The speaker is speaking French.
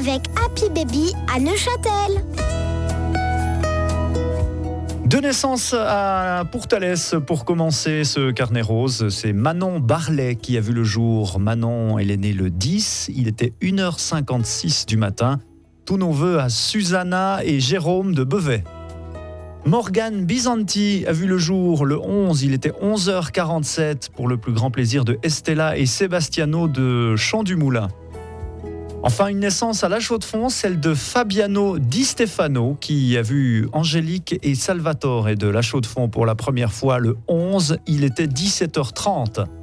avec Happy Baby à Neuchâtel. De naissance à Pourtalès pour commencer ce carnet rose, c'est Manon Barlet qui a vu le jour. Manon, elle est née le 10, il était 1h56 du matin. Tous nos vœux à Susanna et Jérôme de Bevet. Morgane Bisanti a vu le jour le 11, il était 11h47 pour le plus grand plaisir de Estella et Sebastiano de Champ-du-Moulin. Enfin, une naissance à La Chaux-de-Fonds, celle de Fabiano Di Stefano qui a vu Angélique et Salvatore de La Chaux-de-Fonds pour la première fois le 11, il était 17h30.